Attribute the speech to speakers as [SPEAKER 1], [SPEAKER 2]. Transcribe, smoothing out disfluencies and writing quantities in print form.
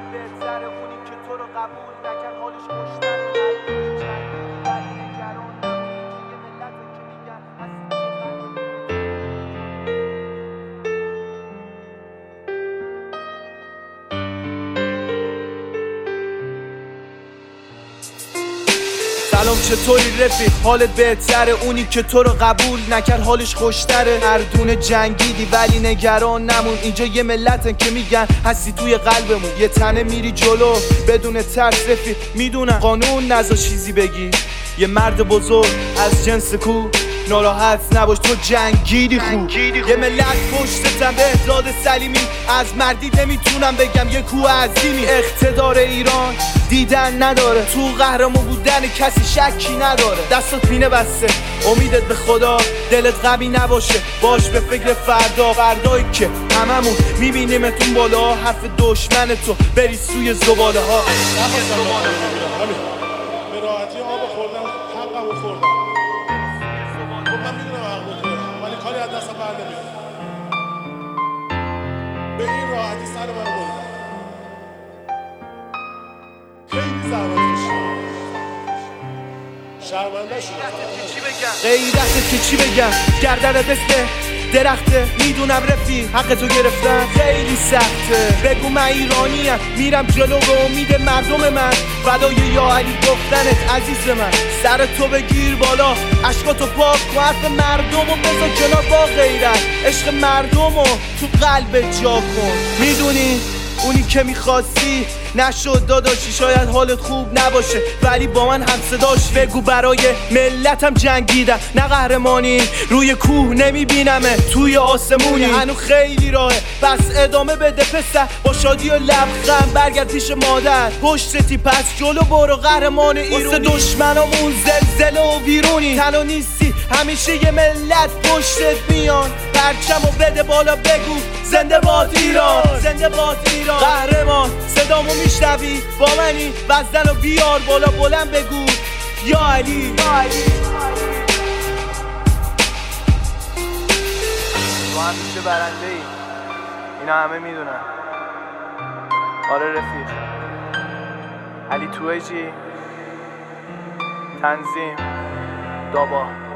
[SPEAKER 1] بهتره اونی که تو رو قبول نکرد حالش خوشتره هر چند ولی نگران نمونی که یه ملت که میگن سلام چطوری رفیق حالت بهتره اونی که تو رو قبول نکرد حالش خوشتره هر دونه جنگیدی ولی نگران نمون اینجا یه ملتن که میگن هستی توی قلبمون یه تنه میری جلو بدون ترس رفیق میدونم قانون نذار چیزی بگی یه مرد بزرگ از جنس کو ناراحت نباش تو جنگیدی خوب یه ملت پشتتم به احداد سلیمی از مردی نمیتونم بگم یه کوه عظیمی اقتدار ایران دیدن نداره تو قهرمان بودن کسی شکی نداره دستات پینه بسته امیدت به خدا دلت غمی نباشه باش به فکر فردایی که هممون میبینیمتون بالا حرف دشمن تو بری سوی زباله ها
[SPEAKER 2] به راحتی آب خوردم حقمو خوردم من میدونم حق بکنه ولی کاری از دستم بر نمیاد به این راحتی سر من بردم خیلی زحمت کشیدم شرمنده شدم
[SPEAKER 1] غیرتت که چی بگم گردن بسته درخته میدونم رفیق حق تو گرفتم خیلی سخته بگو من ایرانیم میرم جلو به امید مردم من فدای یا علی گفتنت عزیز من سر تو بگیر بالا عشقاتو پاک کن حرف مردمو بذار کنار با غیرت عشق مردمو تو قلبت جا کن میدونی اونی که میخواستی نشد داداشی شاید حالت خوب نباشه ولی با من هم صداش بگو برای ملتم جنگیدم نه قهرمانی روی کوه نمیبینمه توی آسمونی هنو خیلی راهه پس ادامه بده پسر با شادی و لبخند برگرد پیش مادر پشتتی پس جلو برو قهرمان ایرانی واسه دشمنامون زلزله و ویرونی تنها نیستی همیشه یه ملت پشتت میان پرچمو بده بالا بگو زنده باد ایران زنده باد ایران قهرمان صدامو میشنوی با منی وزنو بیار بالا بلند بگو یا علی تو همیشه برنده ای اینا همه میدونن آره رفیق علی تویجی تنظیم دابا